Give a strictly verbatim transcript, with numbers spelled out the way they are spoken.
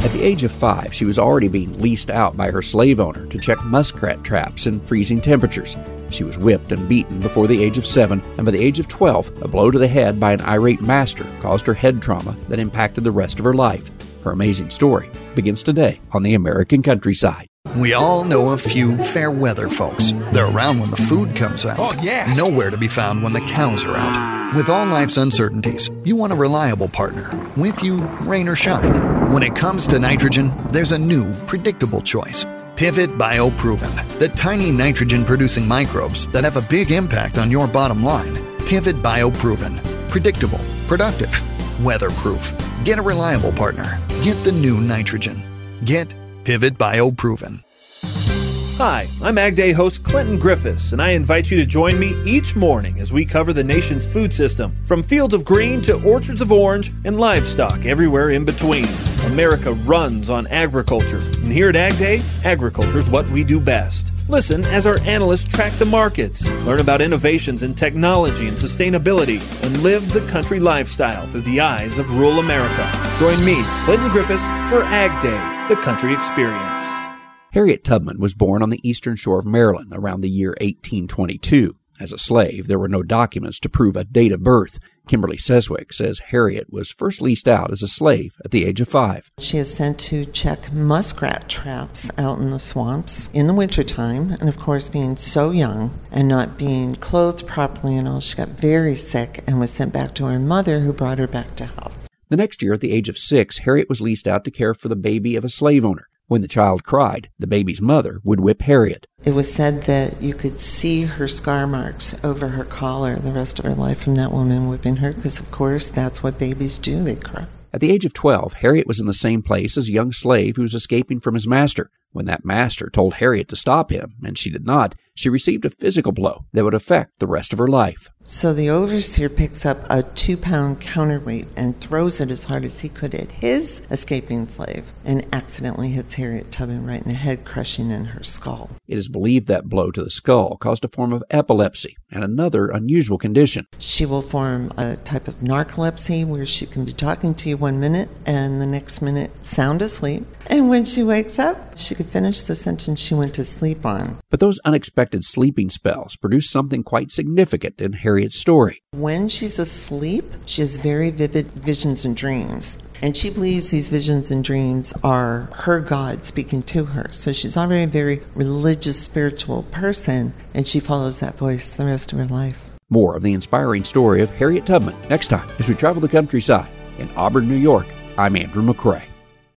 At the age of five, she was already being leased out by her slave owner to check muskrat traps in freezing temperatures. She was whipped and beaten before the age of seven, and by the age of twelve, a blow to the head by an irate master caused her head trauma that impacted the rest of her life. Her amazing story begins today on the American countryside. We all know a few fair weather folks. They're around when the food comes out. Oh, yeah. Nowhere to be found when the cows are out. With all life's uncertainties, you want a reliable partner. With you, rain or shine. When it comes to nitrogen, there's a new, predictable choice. Pivot BioProven, the tiny nitrogen-producing microbes that have a big impact on your bottom line. Pivot BioProven. Predictable, productive, weatherproof. Get a reliable partner. Get the new nitrogen. Get Pivot BioProven. Hi, I'm Ag Day host Clinton Griffiths, and I invite you to join me each morning as we cover the nation's food system, from fields of green to orchards of orange and livestock everywhere in between. America runs on agriculture, and here at Ag Day, agriculture is what we do best. Listen as our analysts track the markets, learn about innovations in technology and sustainability, and live the country lifestyle through the eyes of rural America. Join me, Clinton Griffiths, for Ag Day, the country experience. Harriet Tubman was born on the eastern shore of Maryland around the year eighteen twenty-two. As a slave, there were no documents to prove a date of birth. Kimberly Seswick says Harriet was first leased out as a slave at the age of five. She is sent to check muskrat traps out in the swamps in the wintertime. And of course, being so young and not being clothed properly and all, she got very sick and was sent back to her mother, who brought her back to health. The next year, at the age of six, Harriet was leased out to care for the baby of a slave owner. When the child cried, the baby's mother would whip Harriet. It was said that you could see her scar marks over her collar the rest of her life from that woman whipping her, because, of course, that's what babies do. They cry. At the age of twelve, Harriet was in the same place as a young slave who was escaping from his master. When that master told Harriet to stop him, and she did not, she received a physical blow that would affect the rest of her life. So the overseer picks up a two-pound counterweight and throws it as hard as he could at his escaping slave, and accidentally hits Harriet Tubman right in the head, crushing in her skull. It is believed that blow to the skull caused a form of epilepsy and another unusual condition. She will form a type of narcolepsy where she can be talking to you one minute and the next minute sound asleep. And when she wakes up, she could finish the sentence she went to sleep on. But those unexpected sleeping spells produce something quite significant in Harriet's story. When she's asleep, she has very vivid visions and dreams. And she believes these visions and dreams are her God speaking to her. So she's already a very religious, spiritual person, and she follows that voice the rest of her life. More of the inspiring story of Harriet Tubman next time as we travel the countryside. In Auburn, New York, I'm Andrew McCrae.